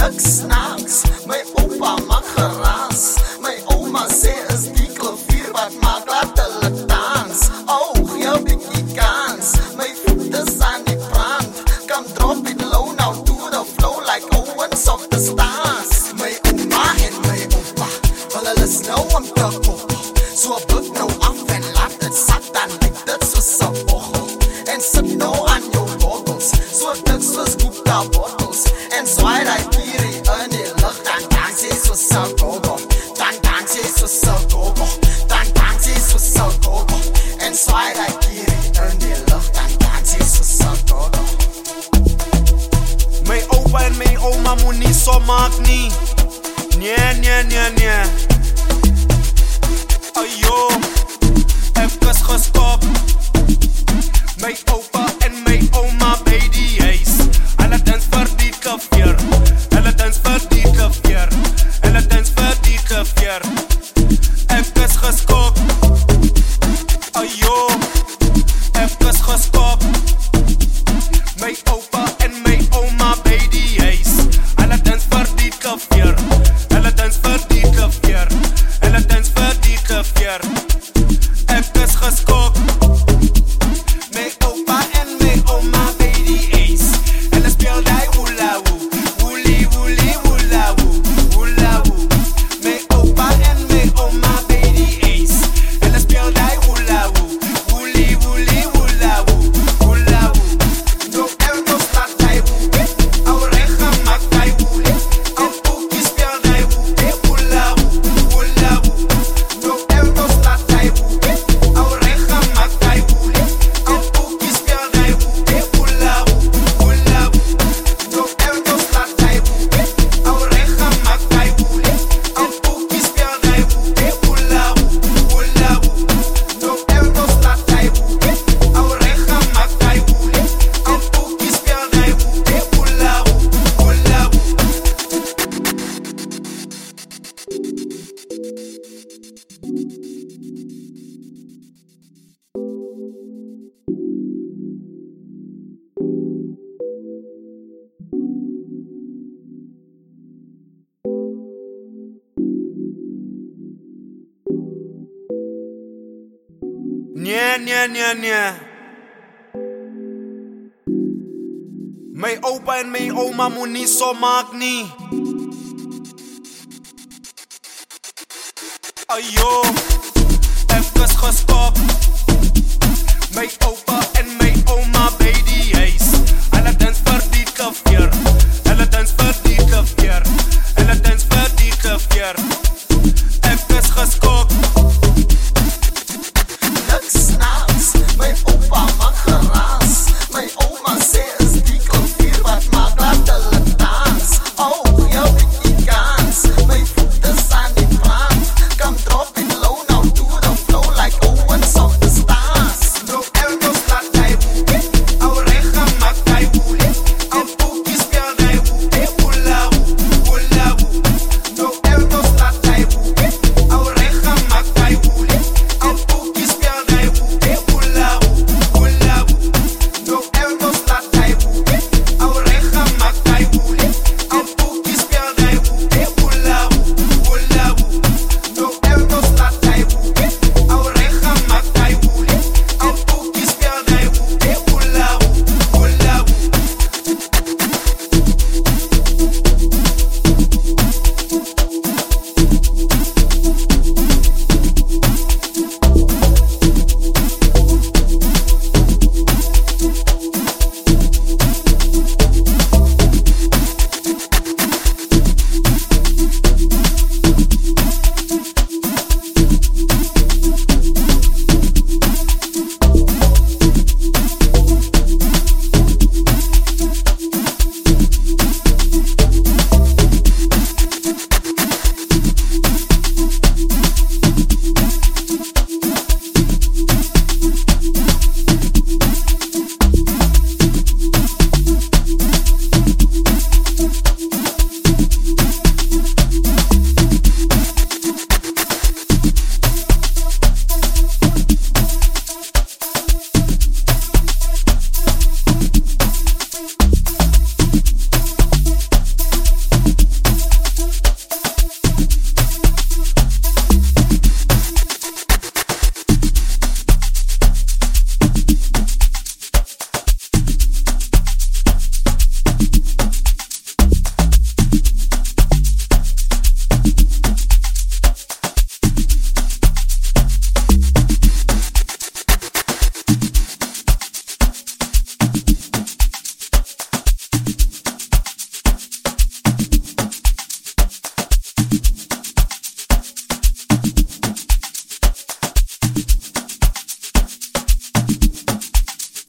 niks snaaks. My opa maak geraas. My oma sê is die klavier wat maak laat hulle dans. Oh, gee 'n bietjie kans. My voete is aan die brand. Come drop it low now to the flow like Owens of the stars. My oma en my opa, hulle is nou om te pop. So buk nou af en laat dit sat dan lyk dit soos 'n bochel. En sit nou aan jou bottles, so dik soos Gupta bottles. En zwaai die kierie in die lucht, dan dans jy soos 'n gogo. Dan dans jy soos 'n gogo. Dan dans jy soos 'n gogo. En zwaai die kierie in die lucht, dan dans jy soos 'n gogo. My opa en my oma moet nie so maak nie. Nee. Ayo, even gestop. My opa en my oma by die huis. Hulle dans vir die klavier. Hulle dans vir die klavier. Hulle dans vir die klavier. Even geskop. Ayo, even gestop. My opa en my oma by die huis. Hulle dans vir die klavier. Hulle dans vir die klavier. Hulle dans vir die klavier. Even geskop. My opa en my oma by die huis. Hulle speel die hula hoop. Woelie woelie hula hoop. Hula hoop. My opa en my oma by die huis. Hulle speel die hula hoop. Woelie woelie hula hoop. Hula hoop. No elbows laat die hoop. Ou rega maak die hoop. En poekie speel die hoop. Hula hoop. Hula hoop. No elbows laat die hoop. Ou rega maak die hoop. En poekie speel die hoop. Hula hoop. Hula hoop. No elbows laat die hoop. Ou rega maak die hoop. En poekie speel die hoop. Hula hoop. Hula hoop. No elbows laat die hoop. Ou rega maak die hoop. En poekie speel die hoop. Hula hoop. Hula hoop. Nee. My opa en my oma moet nie so maak nie. Ayo, even gestop. My opa